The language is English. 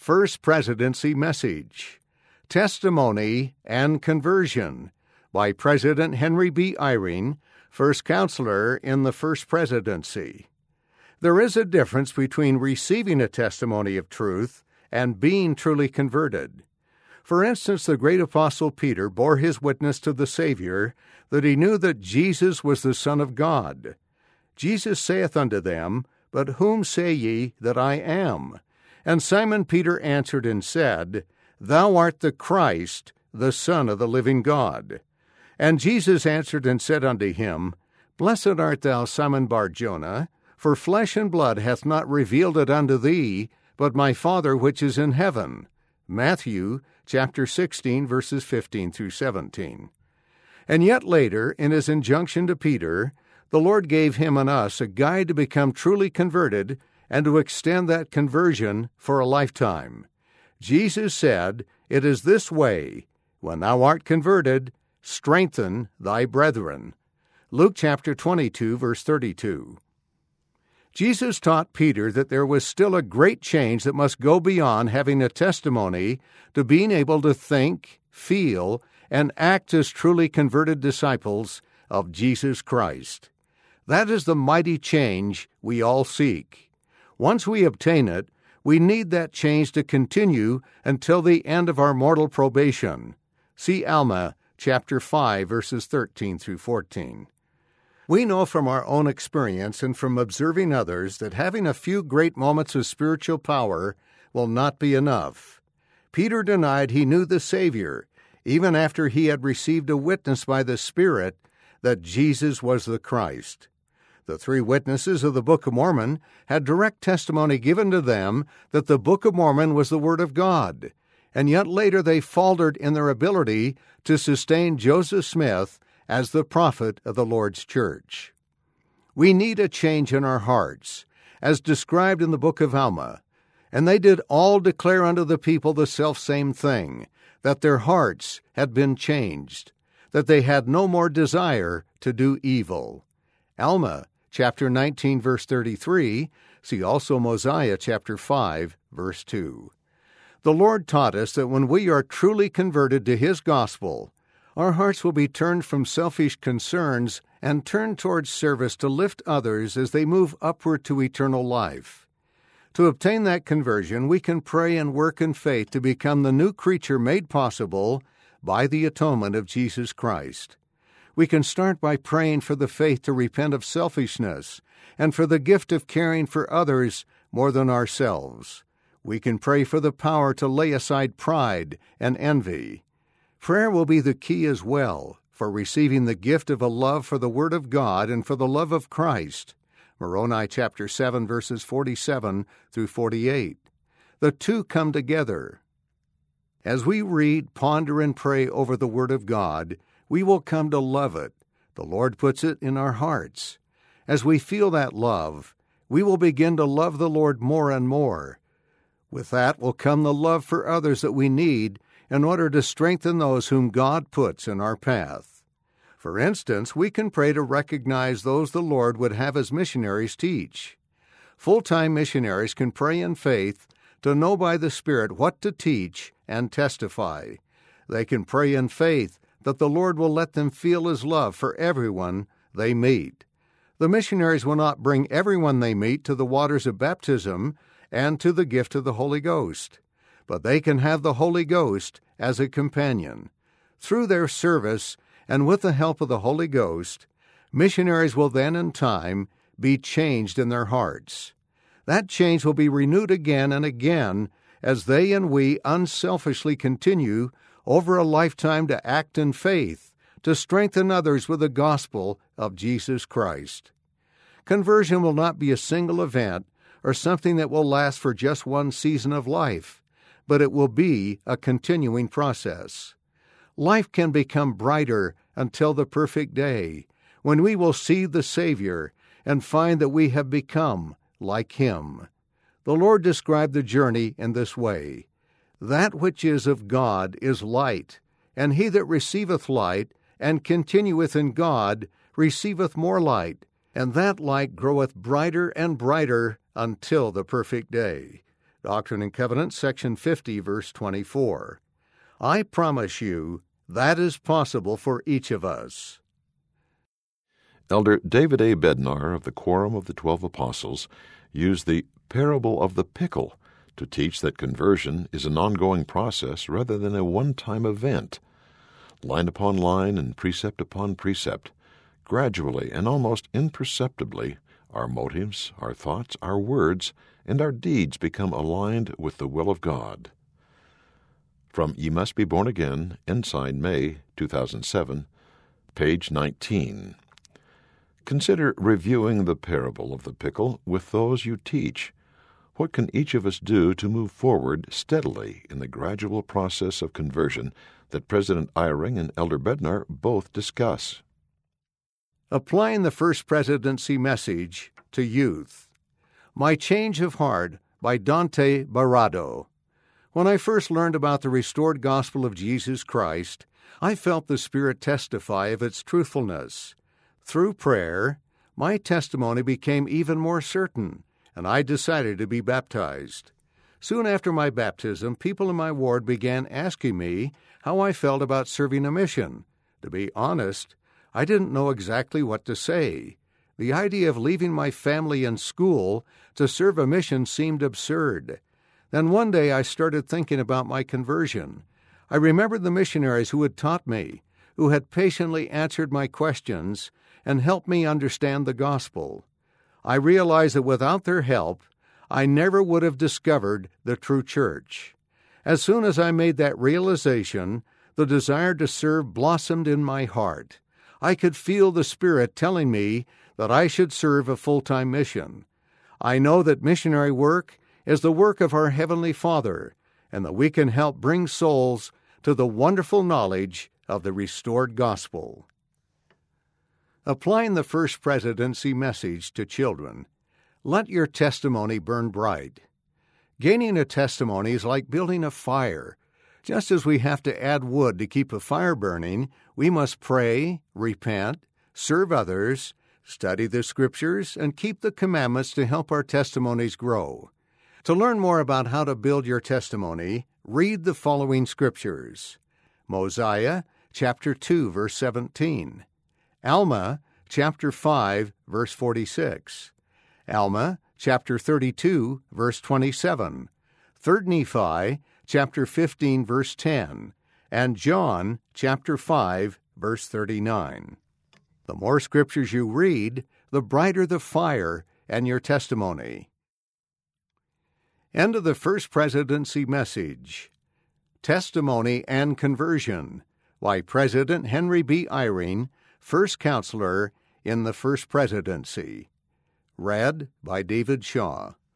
First Presidency Message, Testimony and Conversion, by President Henry B. Eyring, First Counselor in the First Presidency. There is a difference between receiving a testimony of truth and being truly converted. For instance, the great apostle Peter bore his witness to the Savior that he knew that Jesus was the Son of God. Jesus saith unto them, But whom say ye that I am? And Simon Peter answered and said, Thou art the Christ, the Son of the living God. And Jesus answered and said unto him, Blessed art thou, Simon Bar-Jonah, for flesh and blood hath not revealed it unto thee, but my Father which is in heaven. Matthew chapter 16, verses 15 through 17. And yet later, in his injunction to Peter, the Lord gave him and us a guide to become truly converted and to extend that conversion for a lifetime. Jesus said, It is this way, when thou art converted, strengthen thy brethren. Luke chapter 22, verse 32. Jesus taught Peter that there was still a great change that must go beyond having a testimony to being able to think, feel, and act as truly converted disciples of Jesus Christ. That is the mighty change we all seek. Once we obtain it, we need that change to continue until the end of our mortal probation. See Alma chapter 5, verses 13 through 14. We know from our own experience and from observing others that having a few great moments of spiritual power will not be enough. Peter denied he knew the Savior, even after he had received a witness by the Spirit that Jesus was the Christ. The three witnesses of the Book of Mormon had direct testimony given to them that the Book of Mormon was the Word of God, and yet later they faltered in their ability to sustain Joseph Smith as the prophet of the Lord's church. We need a change in our hearts, as described in the book of Alma, and they did all declare unto the people the selfsame thing, that their hearts had been changed, that they had no more desire to do evil. Alma chapter 19, verse 33, see also Mosiah chapter 5, verse 2. The Lord taught us that when we are truly converted to His gospel, our hearts will be turned from selfish concerns and turned towards service to lift others as they move upward to eternal life. To obtain that conversion, we can pray and work in faith to become the new creature made possible by the atonement of Jesus Christ. We can start by praying for the faith to repent of selfishness and for the gift of caring for others more than ourselves. We can pray for the power to lay aside pride and envy. Prayer will be the key as well for receiving the gift of a love for the Word of God and for the love of Christ. Moroni chapter 7, verses 47 through 48. The two come together. As we read, ponder, and pray over the Word of God, we will come to love it. The Lord puts it in our hearts. As we feel that love, we will begin to love the Lord more and more. With that will come the love for others that we need in order to strengthen those whom God puts in our path. For instance, we can pray to recognize those the Lord would have as missionaries teach. Full-time missionaries can pray in faith to know by the Spirit what to teach and testify. They can pray in faith that the Lord will let them feel His love for everyone they meet. The missionaries will not bring everyone they meet to the waters of baptism and to the gift of the Holy Ghost, but they can have the Holy Ghost as a companion. Through their service and with the help of the Holy Ghost, missionaries will then in time be changed in their hearts. That change will be renewed again and again as they and we unselfishly continue over a lifetime to act in faith, to strengthen others with the gospel of Jesus Christ. Conversion will not be a single event or something that will last for just one season of life, but it will be a continuing process. Life can become brighter until the perfect day, when we will see the Savior and find that we have become like Him. The Lord described the journey in this way: That which is of God is light, and he that receiveth light, and continueth in God, receiveth more light, and that light groweth brighter and brighter until the perfect day. Doctrine and Covenants, section 50, verse 24. I promise you that is possible for each of us. Elder David A. Bednar of the Quorum of the 12 Apostles used the parable of the pickle to teach that conversion is an ongoing process rather than a one-time event. Line upon line and precept upon precept, gradually and almost imperceptibly, our motives, our thoughts, our words, and our deeds become aligned with the will of God. From Ye Must Be Born Again, Ensign, May 2007, page 19. Consider reviewing the parable of the pickle with those you teach. What can each of us do to move forward steadily in the gradual process of conversion that President Eyring and Elder Bednar both discuss? Applying the First Presidency Message to Youth. My Change of Heart by Dante Barrado. When I first learned about the restored gospel of Jesus Christ, I felt the Spirit testify of its truthfulness. Through prayer, my testimony became even more certain, and I decided to be baptized. Soon after my baptism, people in my ward began asking me how I felt about serving a mission. To be honest, I didn't know exactly what to say. The idea of leaving my family and school to serve a mission seemed absurd. Then one day I started thinking about my conversion. I remembered the missionaries who had taught me, who had patiently answered my questions and helped me understand the gospel. I realized that without their help, I never would have discovered the true church. As soon as I made that realization, the desire to serve blossomed in my heart. I could feel the Spirit telling me that I should serve a full-time mission. I know that missionary work is the work of our Heavenly Father, and that we can help bring souls to the wonderful knowledge of the restored gospel. Applying the First Presidency Message to children. Let your testimony burn bright. Gaining a testimony is like building a fire. Just as we have to add wood to keep a fire burning, we must pray, repent, serve others, study the Scriptures, and keep the commandments to help our testimonies grow. To learn more about how to build your testimony, read the following Scriptures. Mosiah, chapter 2, verse 17. Alma, chapter 5, verse 46. Alma, chapter 32, verse 27. 3 Nephi, chapter 15, verse 10. And John, chapter 5, verse 39. The more Scriptures you read, the brighter the fire and your testimony. End of the First Presidency Message. Testimony and Conversion by President Henry B. Eyring, First Counselor in the First Presidency. Read by David Shaw.